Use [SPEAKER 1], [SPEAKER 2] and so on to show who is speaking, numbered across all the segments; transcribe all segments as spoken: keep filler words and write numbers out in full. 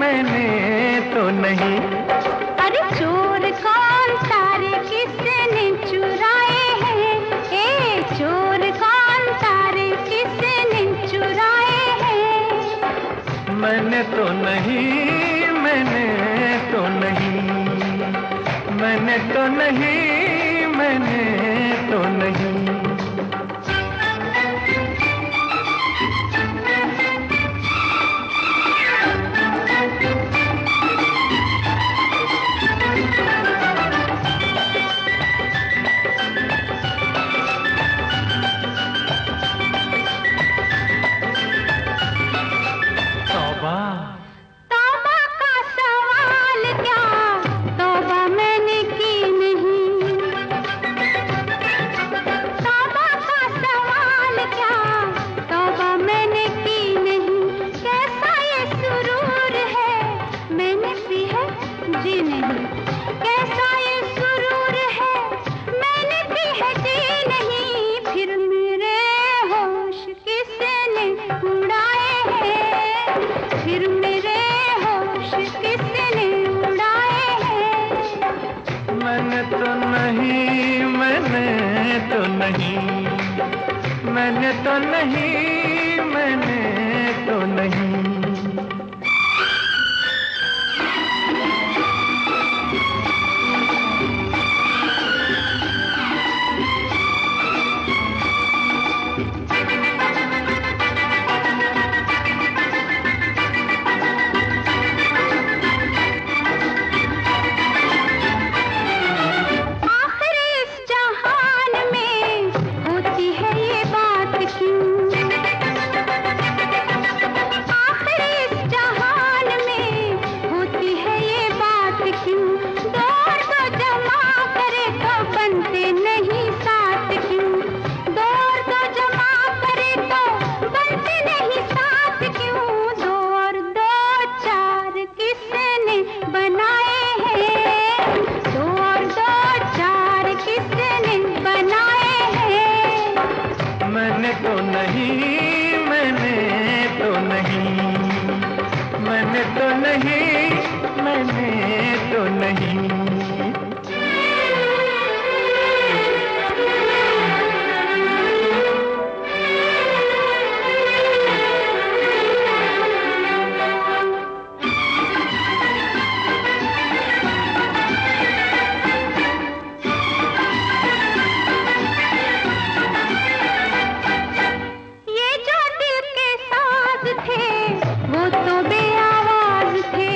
[SPEAKER 1] मैंने तो नहीं।
[SPEAKER 2] अरे चोर कौन तारे किसने चुराए हैं? ए चोर कौन तारे किसने चुराए हैं?
[SPEAKER 1] मैंने तो नहीं, मैंने तो नहीं, मैंने तो नहीं, मैंने तो नहीं।
[SPEAKER 2] तौबा का सवाल क्या, तौबा मैंने की नहीं। तौबा का सवाल क्या, तौबा मैंने की नहीं। कैसा ये सुरूर है, मैंने पी है जी नहीं। कैसा ये सुरूर है, मैंने पी है जी नहीं। फिर मेरे होश किसने उड़ाए हैं? फिर मेरे होश किसने उड़ाए हैं?
[SPEAKER 1] मैंने तो नहीं, मैंने तो नहीं, मैंने तो नहीं, मैंने तो नहीं। मैंने तो नहीं, मैंने तो नहीं, मैंने तो नहीं, मैंने तो नहीं।
[SPEAKER 2] वो तो बेआवाज थे,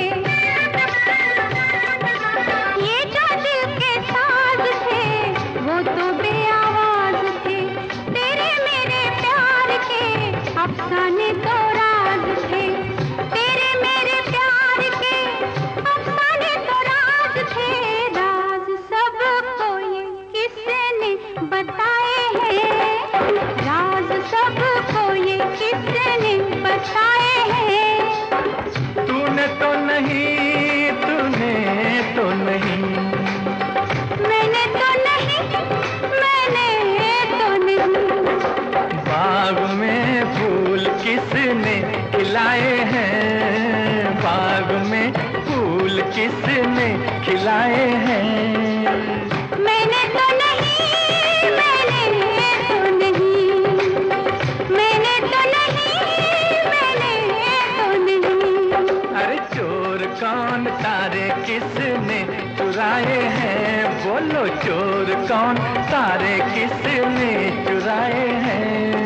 [SPEAKER 2] ये जो दिल के साज थे, वो तो बेआवाज थे। तेरे मेरे प्यार के अफसाने तो राज थे। तेरे मेरे प्यार के अफसाने तो राज थे। राज सबको ये किसने बताए हैं? राज सबको ये किसने बताए हैं?
[SPEAKER 1] तूने तो नहीं, तूने तो नहीं,
[SPEAKER 2] मैंने तो नहीं, मैंने तो नहीं।
[SPEAKER 1] बाग में फूल किसने खिलाए हैं? बाग में फूल किसने खिलाए हैं?
[SPEAKER 2] मैंने तो नहीं, मैंने तो नहीं, मैंने तो नहीं, मैंने तो नहीं।
[SPEAKER 1] अरे चोर कौन तारे किसने चुराए हैं? बोलो चोर कौन तारे किसने चुराए हैं?